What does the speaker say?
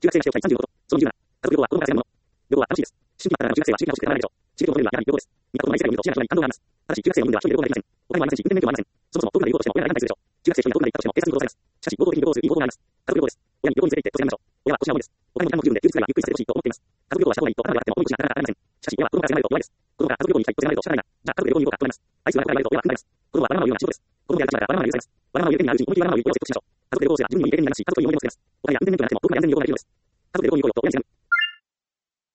中学生が使用した35度。その20は、家族旅行は子供から世話のもの。旅行は楽しいです。新規になったら中学生は地域が欲しくてならないでしょう。地域旅行のメニューはやはり旅行です。港の内世界を見ると市内の人に感動があります。ただし、中学生の分では一人で旅行ができません。お金もありませんし、運転免許もありません。そもそも遠くまで旅行としても親が選んだりするでしょう。中学生一人が遠くまで行ったとしても警察に戻されます。しかし、合法的に旅行するいい方法があります。家族旅行です。親に旅行に連れて行ってとせやりましょう。親は少しは重いです。お金も時間も十分で、休日くらいはゆっくりさせてほしいと思っています。家族旅行はした方がいいと頭が上がっても重い腰がなかなか上がりません。しかし、親は子供からせがまれると弱いです。子供が家族旅行に行きたいとせがまれると仕方ないな。じゃあ、家族で旅行に行こうかとなります。あいつは親から言われると親は考えます。子供はバナナを言うような仕事です。子供である立場からバナナを許されます。バナナを入れてみるうちに思い切りバナナを入れることを説得しましょう。家族で旅行すれば自分にもいい経験になりますし、家族といい思い出も作れます。